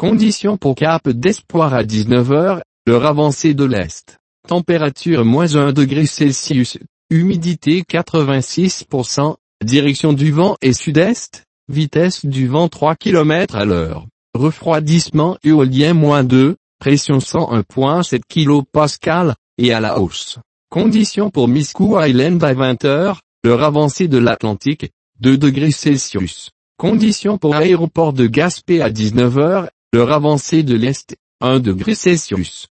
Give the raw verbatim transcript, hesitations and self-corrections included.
Conditions pour Cap d'Espoir à dix-neuf heures, l'heure avancée de l'Est. Température moins un degré Celsius, humidité quatre-vingt-six pour cent, direction du vent est sud-est, vitesse du vent trois kilomètres à l'heure. Refroidissement éolien moins deux, pression cent un virgule sept kilopascales, et à la hausse. Conditions pour Miscou Island à vingt heures, l'heure avancée de l'Atlantique, deux degrés Celsius. Conditions pour Aéroport de Gaspé à dix-neuf heures, l'heure avancée de l'Est, un degré Celsius.